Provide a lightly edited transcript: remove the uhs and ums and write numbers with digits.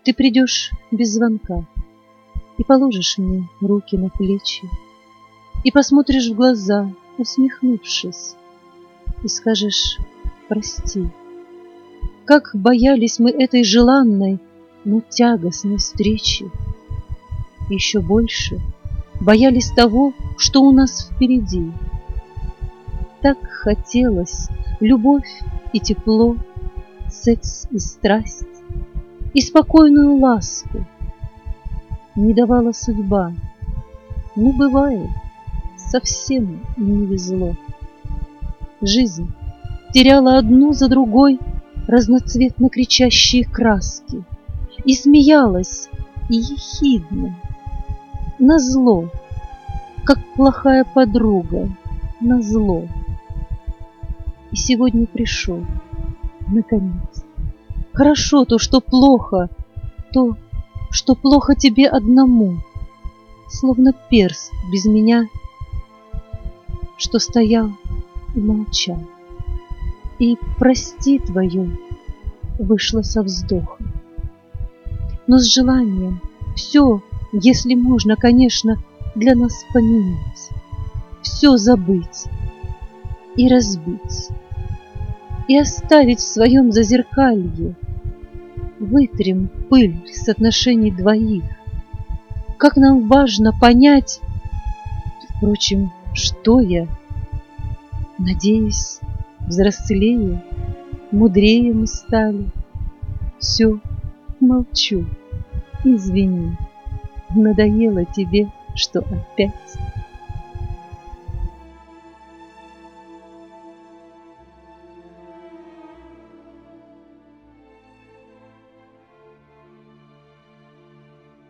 Ты придешь без звонка и положишь мне руки на плечи, и посмотришь в глаза, усмехнувшись, и скажешь: прости. Как боялись мы этой желанной, но тягостной встречи. Еще больше боялись того, что у нас впереди. Так хотелось любовь и тепло, секс и страсть, и спокойную ласку. Не давала судьба, но бывает, совсем не везло. Жизнь теряла одну за другой разноцветно кричащие краски и смеялась и ехидно, назло, как плохая подруга, назло. И сегодня пришел, наконец. Хорошо то, что плохо, то, что плохо тебе одному, словно перст без меня, что стоял и молчал. И прости твое вышло со вздохом, но с желанием все, если можно, конечно, для нас поменять, все забыть и разбить, и оставить в своем зазеркалье. Вытрем пыль с отношений двоих. Как нам важно понять, впрочем, что я, надеюсь, взрослее, мудрее мы стали. Все, молчу, извини, надоело тебе, что опять